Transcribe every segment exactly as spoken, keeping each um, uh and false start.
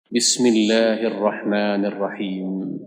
بسم الله الرحمن الرحيم.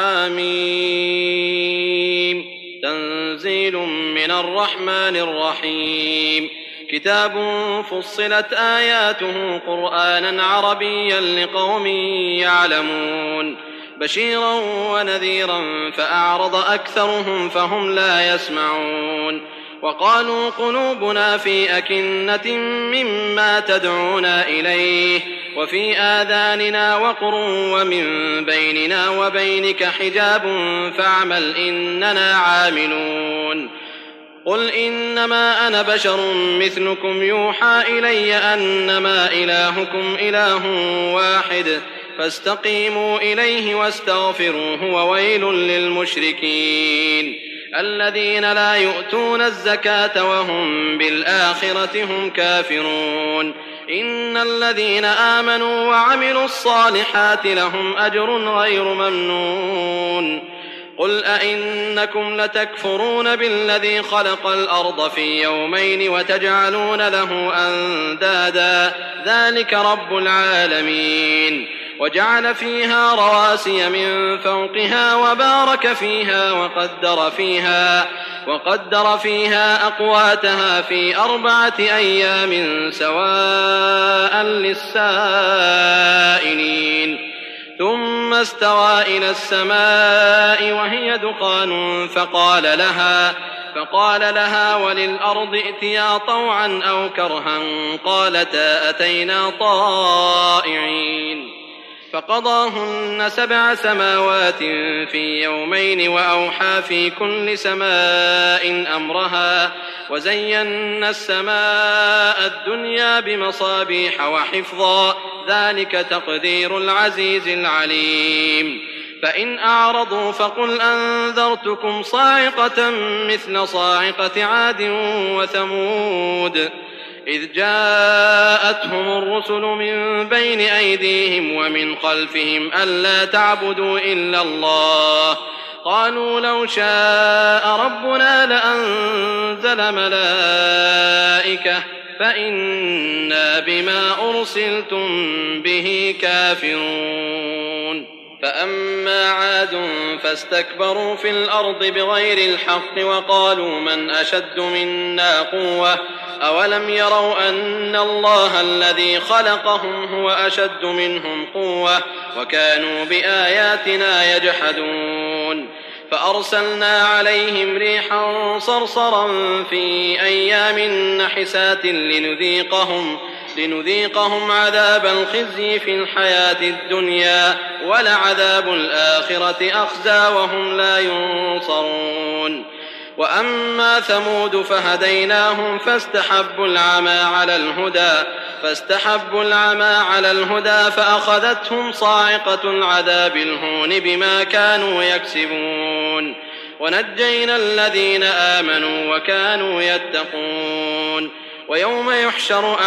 حميم. تنزيل من الرحمن الرحيم. كتاب فصلت آياته قرآنا عربيا لقوم يعلمون، بشيرا ونذيرا فأعرض أكثرهم فهم لا يسمعون. وقالوا قلوبنا في أكنة مما تدعونا إليه وفي آذاننا وقر ومن بيننا وبينك حجاب فاعمل إننا عاملون. قل إنما أنا بشر مثلكم يوحى إلي أنما إلهكم إله واحد فاستقيموا إليه واستغفروه وويل للمشركين الذين لا يؤتون الزكاة وهم بالآخرة هم كافرون. إن الذين آمنوا وعملوا الصالحات لهم أجر غير ممنون. قل أئنكم لتكفرون بالذي خلق الأرض في يومين وتجعلون له أندادا ذلك رب العالمين. وجعل فيها رواسي من فوقها وبارك فيها وقدر فيها وقدر فيها أقواتها في أربعة أيام سواء للسائلين. ثم استوى إلى السماء وهي دخان فقال لها فقال لها وللأرض ائتيا طوعا أو كرها قالتا أتينا طائعين. فقضاهن سبع سماوات في يومين وأوحى في كل سماء أمرها وزينا السماء الدنيا بمصابيح وحفظا ذلك تقدير العزيز العليم. فإن أعرضوا فقل أنذرتكم صاعقة مثل صاعقة عاد وثمود إذ جاءتهم الرسل من بين أيديهم ومن خلفهم ألا تعبدوا إلا الله قالوا لو شاء ربنا لأنزل ملائكة فإنا بما أرسلتم به كافرون. فأما عاد فاستكبروا في الأرض بغير الحق وقالوا من أشد منا قوة أولم يروا أن الله الذي خلقهم هو أشد منهم قوة وكانوا بآياتنا يجحدون. فأرسلنا عليهم ريحا صرصرا في أيام نحسات لنذيقهم لنذيقهم عذاب الخزي في الحياة الدنيا ولعذاب الآخرة أخزى وهم لا ينصرون. وأما ثمود فهديناهم فاستحبوا العمى على الهدى فاستحبوا العمى على الهدى فأخذتهم صاعقة العذاب الهون بما كانوا يكسبون. ونجينا الذين آمنوا وكانوا يتقون. ويوم يحشر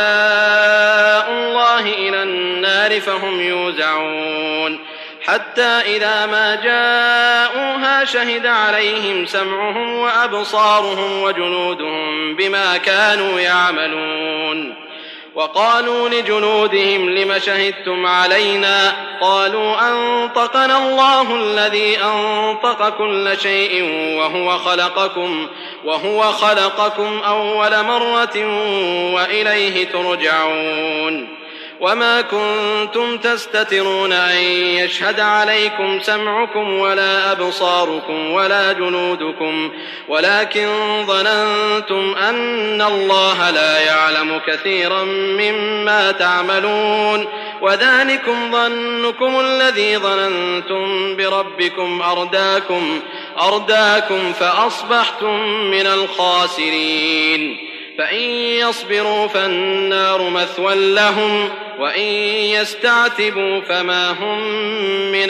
أعداء الله إلى النار فهم يوزعون حتى إذا ما جاءوها شهد عليهم سمعهم وأبصارهم وجلودهم بما كانوا يعملون. وقالوا لجلودهم لم شهدتم علينا قالوا أنطقنا الله الذي أنطق كل شيء وهو خلقكم وهو خلقكم أول مرة وإليه ترجعون. وما كنتم تستترون أن يشهد عليكم سمعكم ولا أبصاركم ولا جلودكم ولكن ظننتم أن الله لا يعلم كثيرا مما تعملون وذلكم ظنكم الذي ظننتم بربكم أرداكم أرداكم فأصبحتم من الخاسرين. فإن يصبروا فالنار مثوى لهم وإن يستعتبوا فما هم من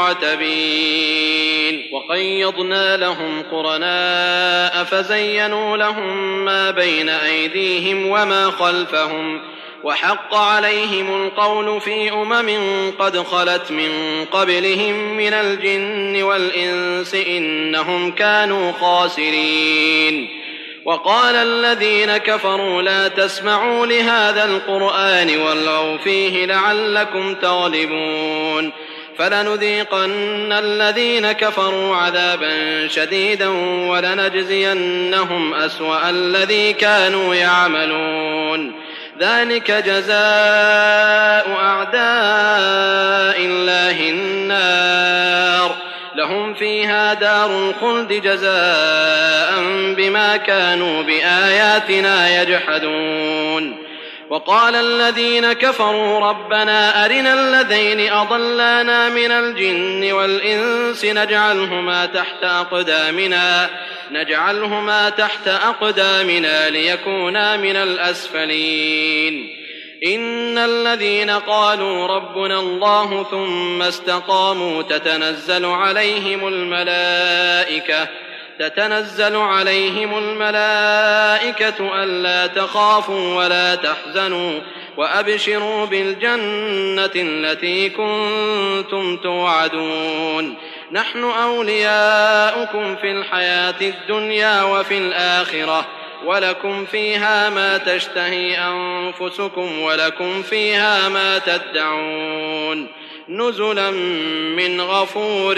المعتبين. وقيضنا لهم قرناء فزينوا لهم ما بين أيديهم وما خلفهم وحق عليهم القول في أمم قد خلت من قبلهم من الجن والإنس إنهم كانوا خاسرين. وقال الذين كفروا لا تسمعوا لهذا القرآن والغوا فيه لعلكم تغلبون فلنذيقن الذين كفروا عذابا شديدا ولنجزينهم أسوأ الذي كانوا يعملون ذلك جزاء أعداء الله النار لهم فيها دار الخلد جزاء بما كانوا بآياتنا يجحدون وقال الذين كفروا ربنا أرنا الذين أضلانا من الجن والإنس نجعلهما تحت أقدامنا نجعلهما تحت أقدامنا ليكونا من الأسفلين إن الذين قالوا ربنا الله ثم استقاموا تتنزل عليهم الملائكة تتنزل عليهم الملائكة ألا تخافوا ولا تحزنوا وأبشروا بالجنة التي كنتم توعدون نحن أولياؤكم في الحياة الدنيا وفي الآخرة ولكم فيها ما تشتهي أنفسكم ولكم فيها ما تدعون نزلا من غفور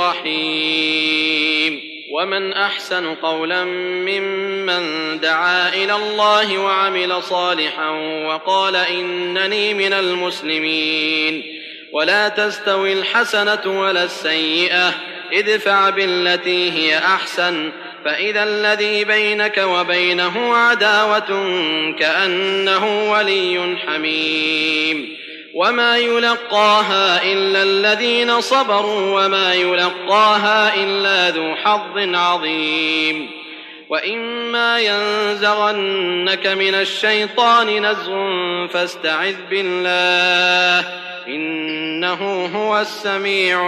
رحيم ومن أحسن قولا ممن دعا إلى الله وعمل صالحا وقال إنني من المسلمين ولا تستوي الحسنة ولا السيئة ادفع بالتي هي أحسن فإذا الذي بينك وبينه عداوة كأنه ولي حميم وما يلقاها إلا الذين صبروا وما يلقاها إلا ذو حظ عظيم وإما ينزغنك من الشيطان نزغ فاستعذ بالله إنه هو السميع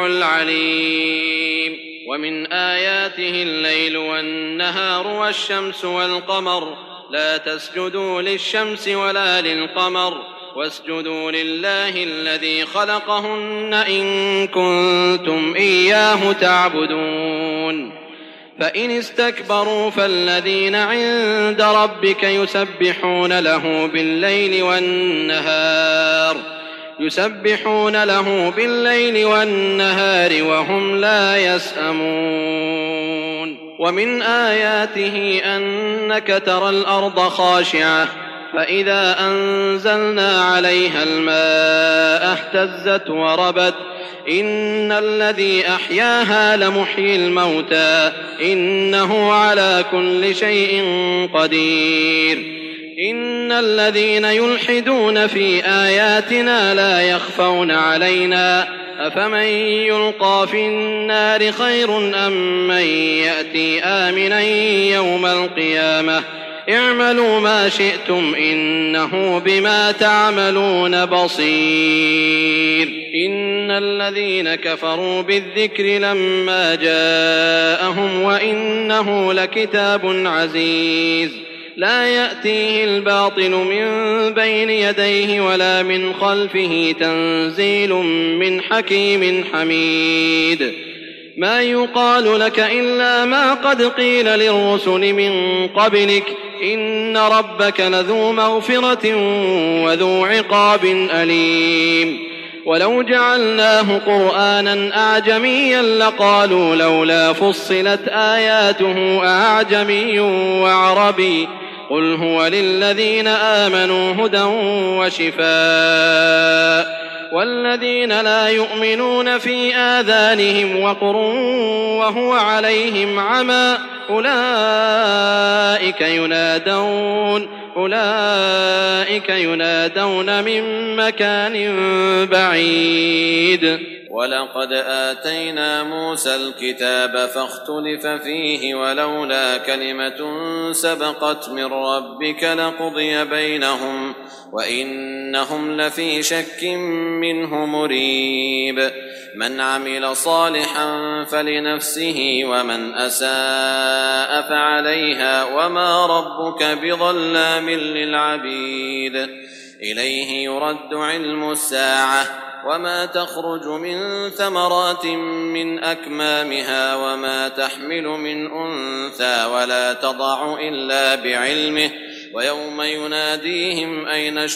العليم ومن آياته الليل والنهار والشمس والقمر لا تسجدوا للشمس ولا للقمر واسجدوا لله الذي خلقهن إن كنتم إياه تعبدون فإن استكبروا فالذين عند ربك يسبحون له بالليل والنهار يسبحون له بالليل والنهار وهم لا يسأمون ومن آياته أنك ترى الأرض خاشعة فإذا أنزلنا عليها الماء اهتزت وربت إن الذي أحياها لمحيي الموتى إنه على كل شيء قدير إن الذين يلحدون في آياتنا لا يخفون علينا أفمن يلقى في النار خير أم من يأتي آمنا يوم القيامة اعملوا ما شئتم إنه بما تعملون بصير إن الذين كفروا بالذكر لما جاءهم وإنه لكتاب عزيز لا يأتيه الباطل من بين يديه ولا من خلفه تنزيل من حكيم حميد ما يقال لك إلا ما قد قيل للرسل من قبلك إن ربك لذو مغفرة وذو عقاب أليم ولو جعلناه قرآنا أعجميا لقالوا لولا فصلت آياته أعجمي وعربي قل هو للذين آمنوا هدى وشفاء والذين لا يؤمنون في آذانهم وقر وهو عليهم عمى أولئك ينادون أولئك ينادون من مكان بعيد ولقد آتينا موسى الكتاب فاختلف فيه ولولا كلمة سبقت من ربك لقضي بينهم وإنهم لفي شك منه مريب من عمل صالحا فلنفسه ومن أساء فعليها وما ربك بظلام للعبيد إليه يرد علم الساعة وما تخرج من ثمرات من أكمامها وما تحمل من أنثى ولا تضع إلا بعلمه ويوم يناديهم أين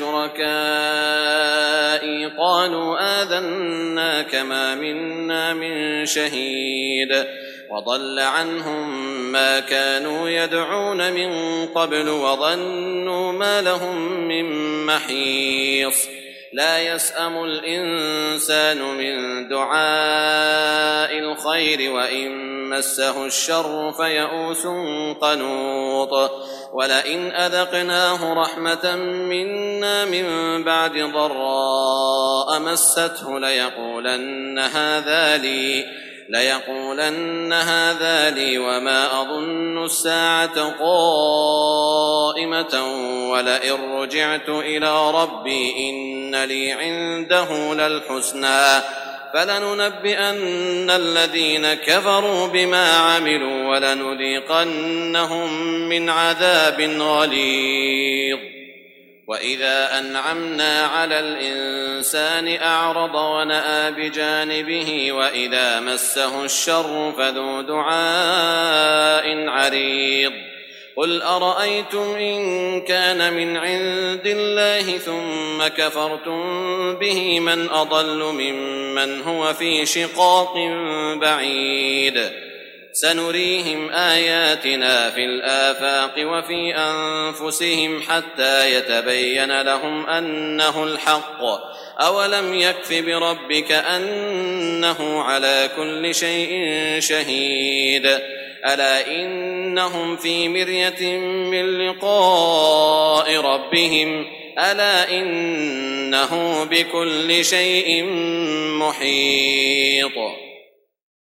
شركائي قالوا آذناك ما منا من شهيد وضل عنهم ما كانوا يدعون من قبل وظنوا ما لهم من محيص لا يسأم الإنسان من دعاء الخير وإن مسه الشر فيئوس قنوط ولئن أذقناه رحمة منا من بعد ضراء مسته ليقولن هذا لي ليقولن هذا لي وما أظن الساعة قائمة ولئن رجعت إلى ربي إن لي عنده للحسنى فلننبئن الذين كفروا بما عملوا ولنذيقنهم من عذاب غليظ وإذا أنعمنا على الإنسان أعرض ونأى بجانبه وإذا مسه الشر فذو دعاء عريض قل أرأيتم إن كان من عند الله ثم كفرتم به من أضل ممن هو في شقاق بعيد سنريهم آياتنا في الآفاق وفي أنفسهم حتى يتبين لهم أنه الحق أولم يكف بربك أنه على كل شيء شهيد ألا إنهم في مرية من لقاء ربهم ألا إنه بكل شيء محيط